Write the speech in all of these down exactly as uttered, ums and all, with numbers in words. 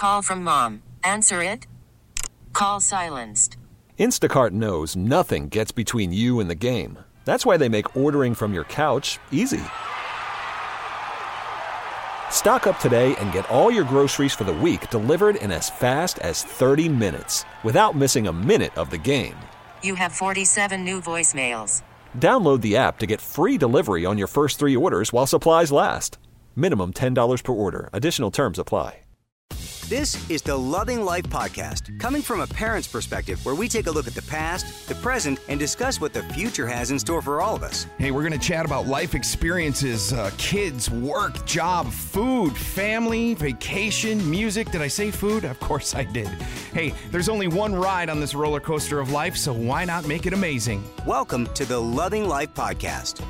Call from mom. Answer it. Call silenced. Instacart knows nothing gets between you and the game. That's why they make ordering from your couch easy. Stock up today and get all your groceries for the week delivered in as fast as thirty minutes without missing a minute of the game. You have forty-seven new voicemails. Download the app to get free delivery on your first three orders while supplies last. Minimum ten dollars per order. Additional terms apply. This is the Loving Life Podcast, coming from a parent's perspective, where we take a look at the past, the present, and discuss what the future has in store for all of us. Hey, we're going to chat about life experiences, uh, kids, work, job, food, family, vacation, music. Did I say food? Of course I did. Hey, there's only one ride on this roller coaster of life, so why not make it amazing? Welcome to the Loving Life Podcast.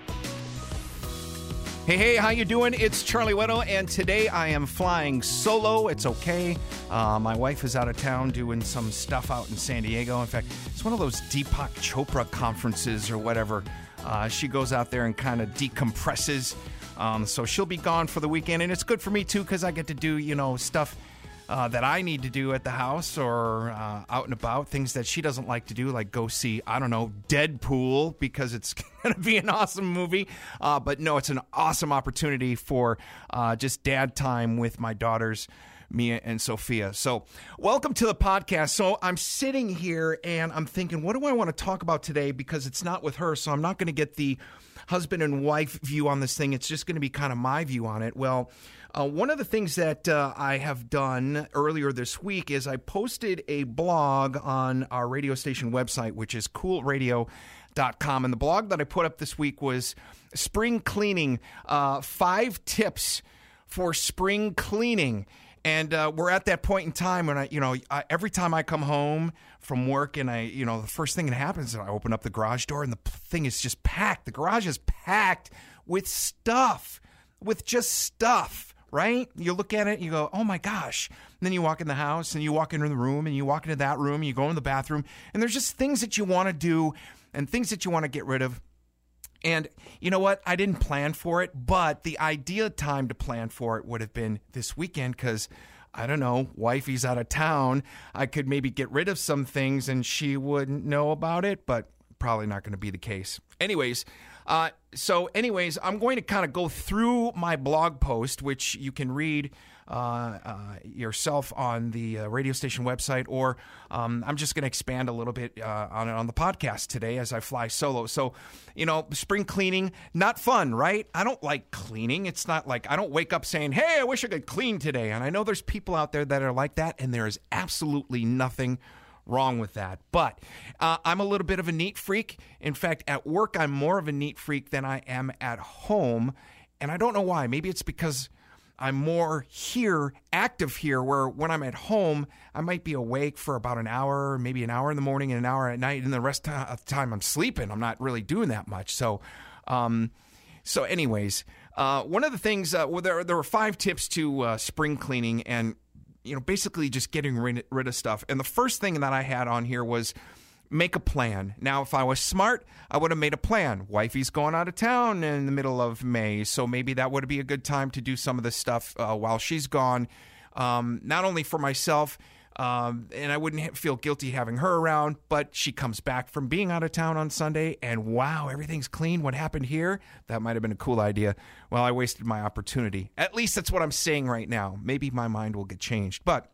Hey, hey, how you doing? It's Charlie Weddle, and today I am flying solo. It's okay. Uh, my wife is out of town doing some stuff out in San Diego. In fact, it's one of those Deepak Chopra conferences or whatever. Uh, she goes out there and kind of decompresses. Um, so she'll be gone for the weekend, and it's good for me, too, because I get to do, you know, stuff Uh, that I need to do at the house or uh, out and about, things that she doesn't like to do, like go see, I don't know, Deadpool, because it's going to be an awesome movie. Uh, but no, it's an awesome opportunity for uh, just dad time with my daughters, Mia and Sophia. So welcome to the podcast. So I'm sitting here and I'm thinking, what do I want to talk about today? Because it's not with her, so I'm not going to get the husband and wife view on this thing. It's just going to be kind of my view on it. Well, Uh, one of the things that uh, I have done earlier this week is I posted a blog on our radio station website, which is cool radio dot com. And the blog that I put up this week was spring cleaning, uh, five tips for spring cleaning. And uh, we're at that point in time when I, you know, I, every time I come home from work and I, you know, the first thing that happens is I open up the garage door and the thing is just packed. The garage is packed with stuff, with just stuff. Right? You look at it and you go, oh my gosh. And then you walk in the house and you walk into the room and you walk into that room and you go in the bathroom and there's just things that you want to do and things that you want to get rid of. And you know what? I didn't plan for it, but the ideal time to plan for it would have been this weekend because, I don't know, wifey's out of town. I could maybe get rid of some things and she wouldn't know about it, but probably not going to be the case. Anyways, Uh, so anyways, I'm going to kind of go through my blog post, which you can read uh, uh, yourself on the uh, radio station website, or um, I'm just going to expand a little bit uh, on it on the podcast today as I fly solo. So, you know, spring cleaning, not fun, right? I don't like cleaning. It's not like I don't wake up saying, hey, I wish I could clean today. And I know there's people out there that are like that, and there is absolutely nothing wrong with that. But uh, I'm a little bit of a neat freak. In fact, at work, I'm more of a neat freak than I am at home. And I don't know why. Maybe it's because I'm more here, active here, where when I'm at home, I might be awake for about an hour, maybe an hour in the morning and an hour at night. And the rest of the time I'm sleeping. I'm not really doing that much. So, um, so anyways, uh, one of the things, uh, well, there, there were five tips to uh, spring cleaning and you know, basically just getting rid, rid of stuff. And the first thing that I had on here was make a plan. Now, if I was smart, I would have made a plan. Wifey's going out of town in the middle of May, so maybe that would be a good time to do some of this stuff uh, while she's gone, um, not only for myself, um, and I wouldn't feel guilty having her around, but she comes back from being out of town on Sunday, and wow, everything's clean. What happened here? That might have been a cool idea. Well, I wasted my opportunity. At least that's what I'm saying right now. Maybe my mind will get changed. But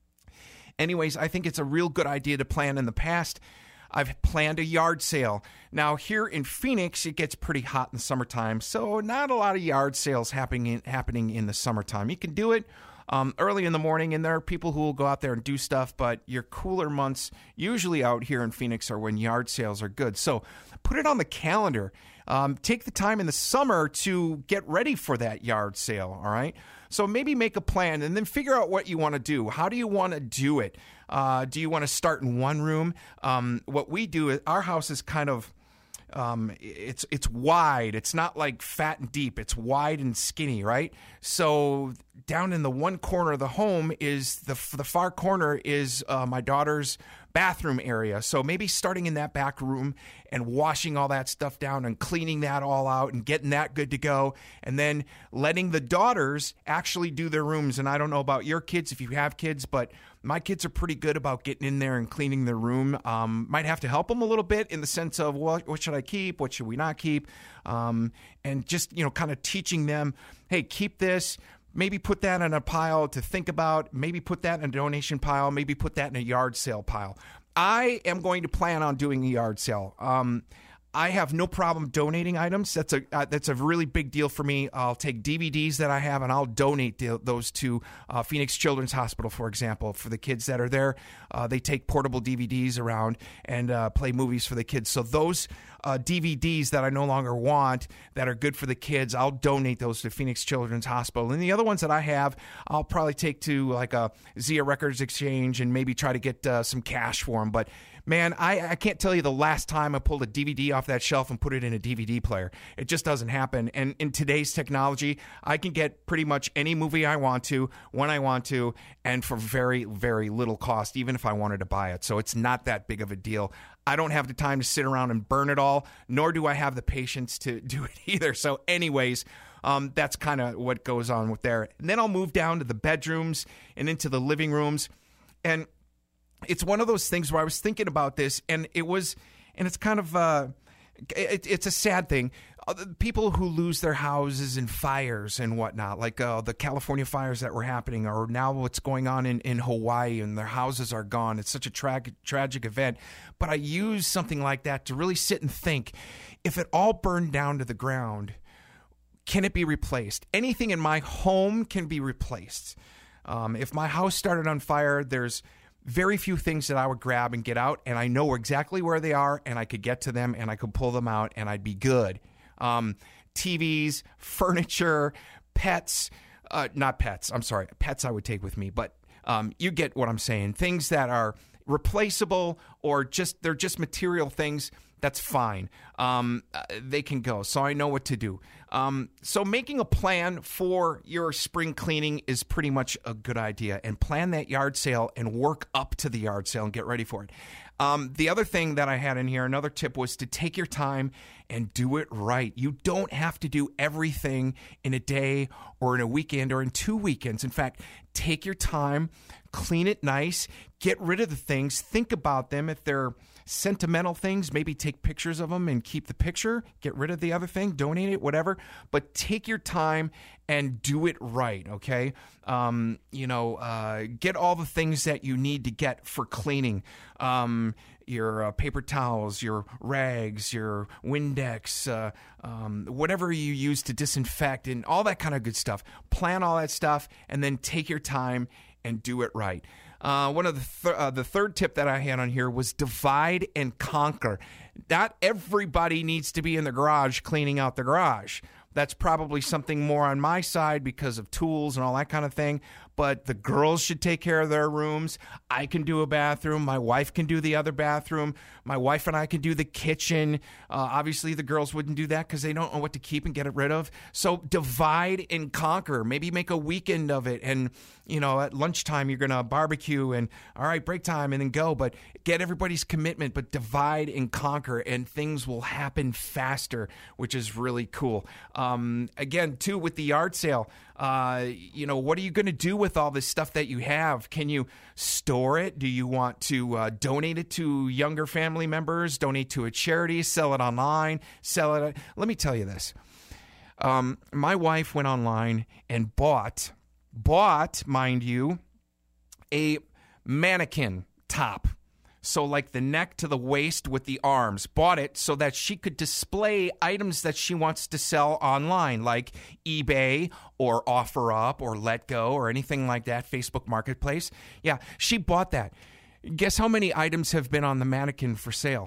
anyways, I think it's a real good idea to plan. In the past, I've planned a yard sale. Now, here in Phoenix, it gets pretty hot in the summertime, so not a lot of yard sales happening in, happening in the summertime. You can do it Um, early in the morning, and there are people who will go out there and do stuff, but your cooler months usually out here in Phoenix are when yard sales are good. So put it on the calendar. Um, take the time in the summer to get ready for that yard sale, all right? So maybe make a plan and then figure out what you want to do. How do you want to do it? Uh, do you want to start in one room? Um, what we do, is our house is kind of um, it's it's wide. It's not like fat and deep. It's wide and skinny, right? So down in the one corner of the home is the the far corner is uh, my daughter's bathroom area. So maybe starting in that back room and washing all that stuff down and cleaning that all out and getting that good to go, and then letting the daughters actually do their rooms. And I don't know about your kids if you have kids, but my kids are pretty good about getting in there and cleaning their room. Um, might have to help them a little bit in the sense of, well, what should I keep? What should we not keep? Um, and just, you know, kind of teaching them, hey, keep this. Maybe put that in a pile to think about. Maybe put that in a donation pile. Maybe put that in a yard sale pile. I am going to plan on doing a yard sale. Um, I have no problem donating items. That's a uh, that's a really big deal for me. I'll take D V Ds that I have and I'll donate the, those to uh, Phoenix Children's Hospital, for example, for the kids that are there. Uh, they take portable D V Ds around and uh, play movies for the kids. So those uh, D V Ds that I no longer want that are good for the kids, I'll donate those to Phoenix Children's Hospital. And the other ones that I have, I'll probably take to like a Zia Records Exchange and maybe try to get uh, some cash for them. But man, I, I can't tell you the last time I pulled a D V D off that shelf and put it in a D V D player. It just doesn't happen. And in today's technology, I can get pretty much any movie I want to, when I want to, and for very, very little cost, even if I wanted to buy it. So it's not that big of a deal. I don't have the time to sit around and burn it all, nor do I have the patience to do it either. So anyways, um, that's kind of what goes on with there. And then I'll move down to the bedrooms and into the living rooms. And it's one of those things where I was thinking about this, and it was, and it's kind of, uh, it, it's a sad thing. Uh, people who lose their houses in fires and whatnot, like uh, the California fires that were happening, or now what's going on in, in Hawaii, and their houses are gone. It's such a tra- tragic event. But I use something like that to really sit and think, if it all burned down to the ground, can it be replaced? Anything in my home can be replaced. Um, if my house started on fire, there's very few things that I would grab and get out, and I know exactly where they are, and I could get to them, and I could pull them out, and I'd be good. Um, T Vs, furniture, pets, uh, not pets, I'm sorry, pets I would take with me, but um, you get what I'm saying. Things that are replaceable or just they're just material things, that's fine. Um, uh, they can go, so I know what to do. Um, so making a plan for your spring cleaning is pretty much a good idea, and plan that yard sale and work up to the yard sale and get ready for it. Um, the other thing that I had in here, another tip, was to take your time and do it right. You don't have to do everything in a day or in a weekend or in two weekends. In fact, take your time, clean it nice, get rid of the things, think about them. If they're sentimental things, maybe take pictures of them and keep the picture, get rid of the other thing, donate it, whatever. But take your time and do it right, okay? Um, you know, uh, get all the things that you need to get for cleaning. Um, your uh, paper towels, your rags, your Windex, uh, um, whatever you use to disinfect, and all that kind of good stuff. Plan all that stuff, and then take your time and do it right. Uh, one of the th- uh, the third tip that I had on here was divide and conquer. Not everybody needs to be in the garage cleaning out the garage. That's probably something more on my side because of tools and all that kind of thing. But the girls should take care of their rooms. I can do a bathroom. My wife can do the other bathroom. My wife and I can do the kitchen. Uh, obviously, the girls wouldn't do that because they don't know what to keep and get it rid of. So divide and conquer. Maybe make a weekend of it. And, you know, at lunchtime, you're going to barbecue and, all right, break time and then go. But get everybody's commitment, but divide and conquer, and things will happen faster, which is really cool. Um, again, too, with the yard sale, uh, you know, what are you going to do with all this stuff that you have? Can you store it? Do you want to uh, donate it to younger family members, donate to a charity, sell it online, sell it? Let me tell you this. Um, my wife went online and bought, bought, mind you, a mannequin top. So like the neck to the waist with the arms, bought it so that she could display items that she wants to sell online, like eBay or OfferUp or Letgo or anything like that, Facebook Marketplace. Yeah, she bought that. Guess how many items have been on the mannequin for sale?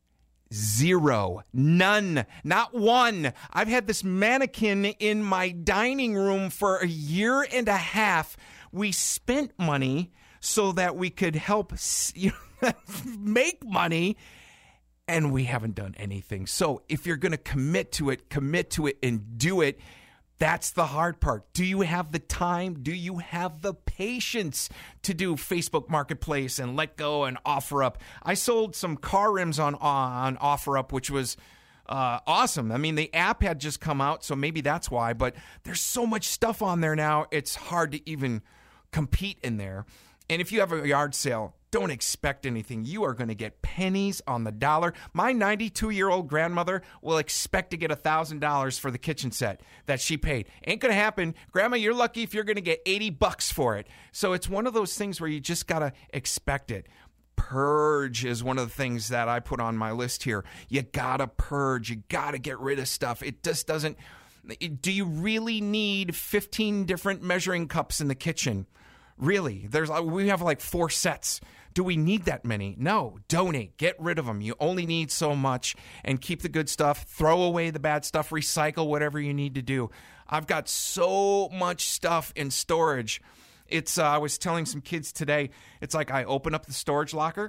Zero. None. Not one. I've had this mannequin in my dining room for a year and a half. We spent money so that we could help, you know, make money, and we haven't done anything. So if you're going to commit to it, commit to it and do it. That's the hard part. Do you have the time? Do you have the patience to do Facebook Marketplace and Let Go and OfferUp? I sold some car rims on on OfferUp, which was uh, awesome. I mean, the app had just come out, so maybe that's why. But there's so much stuff on there now, it's hard to even compete in there. And if you have a yard sale, don't expect anything. You are going to get pennies on the dollar. My ninety-two-year-old grandmother will expect to get one thousand dollars for the kitchen set that she paid. Ain't going to happen. Grandma, you're lucky if you're going to get eighty bucks for it. So it's one of those things where you just got to expect it. Purge is one of the things that I put on my list here. You got to purge. You got to get rid of stuff. It just doesn't. Do you really need fifteen different measuring cups in the kitchen? Really? There's we have like four sets. Do we need that many? No. Donate. Get rid of them. You only need so much, and keep the good stuff. Throw away the bad stuff. Recycle whatever you need to do. I've got so much stuff in storage. It's. Uh, I was telling some kids today, it's like I open up the storage locker,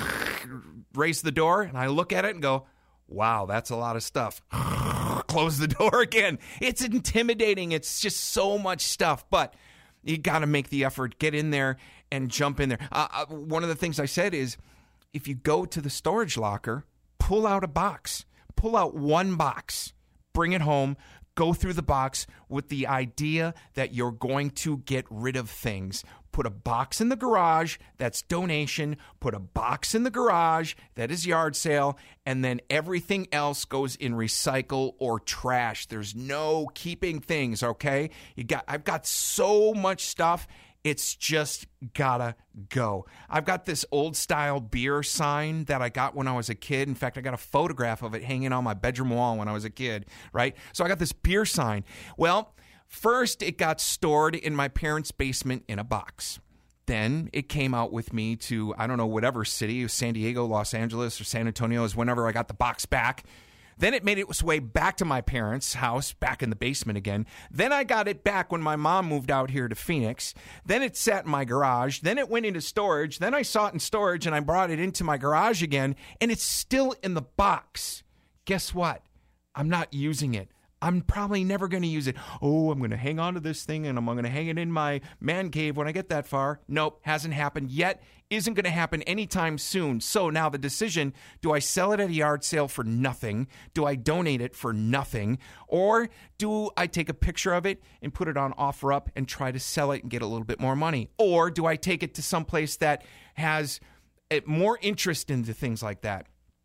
raise the door, and I look at it and go, wow, that's a lot of stuff. Close the door again. It's intimidating. It's just so much stuff, but you got to make the effort, get in there and jump in there. Uh, one of the things I said is, if you go to the storage locker, pull out a box, pull out one box, bring it home, go through the box with the idea that you're going to get rid of things. Put a box in the garage, that's donation. Put a box in the garage, that is yard sale. And then everything else goes in recycle or trash. There's no keeping things, okay? You got. I've got so much stuff. It's just gotta go. I've got this old style beer sign that I got when I was a kid. In fact, I got a photograph of it hanging on my bedroom wall when I was a kid, right? So I got this beer sign. Well, first it got stored in my parents' basement in a box. Then it came out with me to, I don't know, whatever city, San Diego, Los Angeles, or San Antonio is whenever I got the box back. Then it made its way back to my parents' house, back in the basement again. Then I got it back when my mom moved out here to Phoenix. Then it sat in my garage. Then it went into storage. Then I saw it in storage, and I brought it into my garage again, and it's still in the box. Guess what? I'm not using it. I'm probably never going to use it. Oh, I'm going to hang on to this thing, and I'm going to hang it in my man cave when I get that far. Nope, hasn't happened yet. Isn't going to happen anytime soon. So now the decision, do I sell it at a yard sale for nothing? Do I donate it for nothing? Or do I take a picture of it and put it on OfferUp and try to sell it and get a little bit more money? Or do I take it to someplace that has more interest into things like that?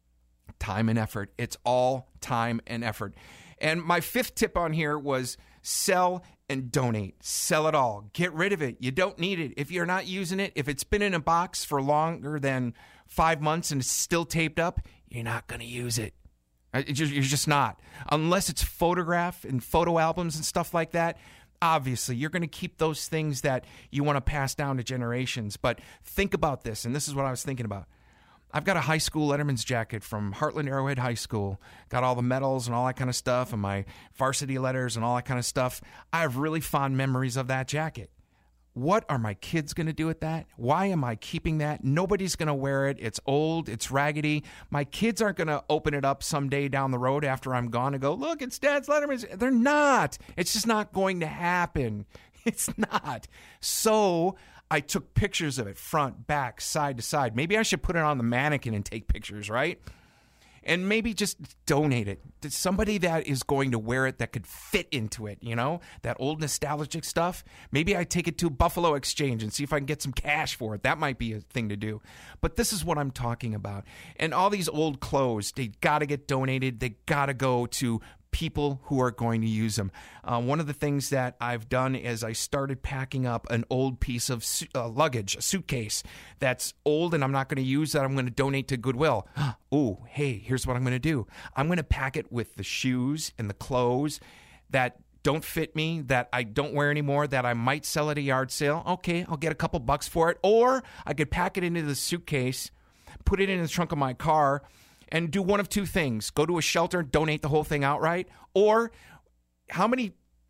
Time and effort. It's all time and effort. And my fifth tip on here was sell and donate. Sell it all. Get rid of it. You don't need it. If you're not using it, if it's been in a box for longer than five months and it's still taped up, you're not going to use it. It just, you're just not. Unless it's photograph and photo albums and stuff like that. Obviously, you're going to keep those things that you want to pass down to generations. But think about this, and this is what I was thinking about. I've got a high school Letterman's jacket from Heartland Arrowhead High School. Got all the medals and all that kind of stuff and my varsity letters and all that kind of stuff. I have really fond memories of that jacket. What are my kids going to do with that? Why am I keeping that? Nobody's going to wear it. It's old. It's raggedy. My kids aren't going to open it up someday down the road after I'm gone and go, look, it's Dad's Letterman's. They're not. It's just not going to happen. It's not. So I took pictures of it, front, back, side to side. Maybe I should put it on the mannequin and take pictures, right? And maybe just donate it to somebody that is going to wear it that could fit into it, you know? That old nostalgic stuff. Maybe I take it to Buffalo Exchange and see if I can get some cash for it. That might be a thing to do. But this is what I'm talking about. And all these old clothes, they got to get donated. They got to go to people who are going to use them. Uh, one of the things that I've done is I started packing up an old piece of su- uh, luggage, a suitcase that's old and I'm not going to use that. I'm going to donate to Goodwill. Ooh, hey, here's what I'm going to do. I'm going to pack it with the shoes and the clothes that don't fit me, that I don't wear anymore, that I might sell at a yard sale. Okay, I'll get a couple bucks for it. Or I could pack it into the suitcase, put it in the trunk of my car, and do one of two things. Go to a shelter, donate the whole thing outright. Or how many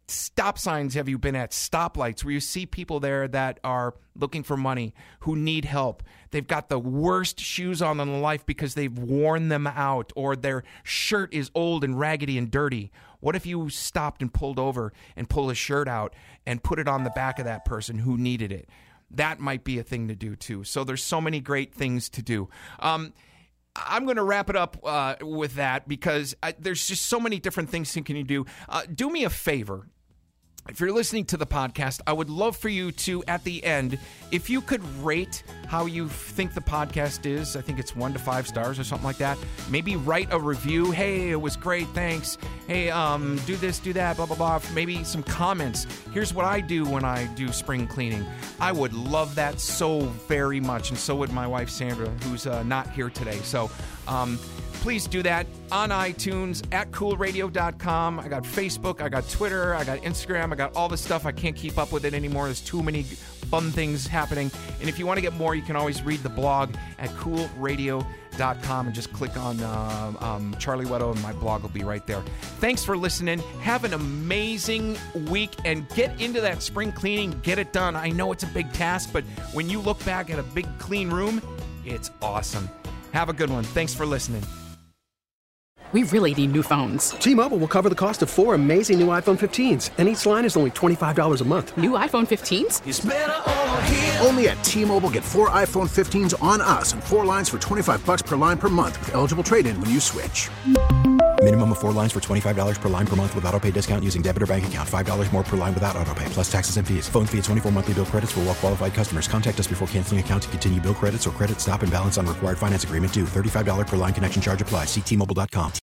stop signs have you been at, stoplights, where you see people there that are looking for money, who need help? They've got the worst shoes on in life because they've worn them out, or their shirt is old and raggedy and dirty. What if you stopped and pulled over and pulled a shirt out and put it on the back of that person who needed it? That might be a thing to do too. So there's so many great things to do. Um, I'm going to wrap it up uh, with that because I, there's just so many different things you can do. Uh, do me a favor. If you're listening to the podcast, I would love for you to, at the end, if you could rate how you think the podcast is. I think it's one to five stars or something like that. Maybe write a review. Hey, it was great. Thanks. Hey, um, do this, do that, blah, blah, blah. Maybe some comments. Here's what I do when I do spring cleaning. I would love that so very much. And so would my wife, Sandra, who's uh, not here today. So, um, please do that on iTunes, at cool radio dot com. I got Facebook, I got Twitter, I got Instagram, I got all this stuff. I can't keep up with it anymore. There's too many fun things happening. And if you want to get more, you can always read the blog at cool radio dot com and just click on uh, um, Charlie Weddle, and my blog will be right there. Thanks for listening. Have an amazing week and get into that spring cleaning. Get it done. I know it's a big task, but when you look back at a big clean room, it's awesome. Have a good one. Thanks for listening. We really need new phones. T-Mobile will cover the cost of four amazing new iPhone fifteens, and each line is only twenty-five dollars a month. New iPhone fifteens? It's better over here. Only at T-Mobile, get four iPhone fifteens on us and four lines for twenty-five dollars per line per month with eligible trade-in when you switch. Minimum of four lines for twenty-five dollars per line per month with autopay discount using debit or bank account. five dollars more per line without autopay, plus taxes and fees. Phone fee at twenty-four monthly bill credits for well-qualified customers. Contact us before canceling account to continue bill credits or credit stop and balance on required finance agreement due. thirty-five dollars per line connection charge applies. See T Mobile dot com.